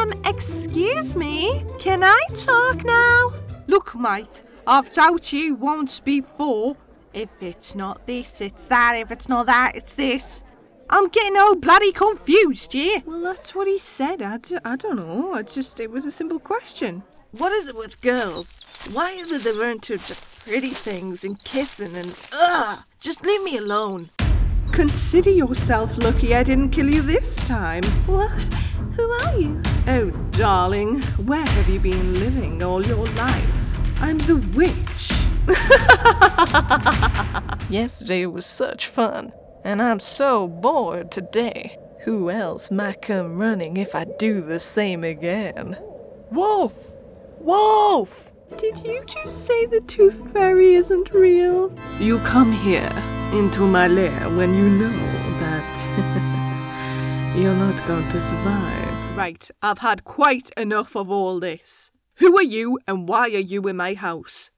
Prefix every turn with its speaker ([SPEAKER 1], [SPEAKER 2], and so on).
[SPEAKER 1] Excuse me? Can I talk now? Look, mate, I've told you once before, if it's not this, it's that, if it's not that, it's this. I'm getting all bloody confused, yeah?
[SPEAKER 2] Well, that's what he said. I don't know. It was a simple question.
[SPEAKER 1] What is it with girls? Why is it they're into just pretty things and kissing and just leave me alone.
[SPEAKER 2] Consider yourself lucky I didn't kill you this time.
[SPEAKER 1] What? Who are you?
[SPEAKER 2] Oh, darling, where have you been living all your life? I'm the witch.
[SPEAKER 3] Yesterday was such fun, and I'm so bored today. Who else might come running if I do the same again? Wolf! Wolf!
[SPEAKER 2] Did you just say the tooth fairy isn't real? You come here into my lair when you know that you're not going to survive. Right, I've had quite enough of all this. Who are you and why are you in my house?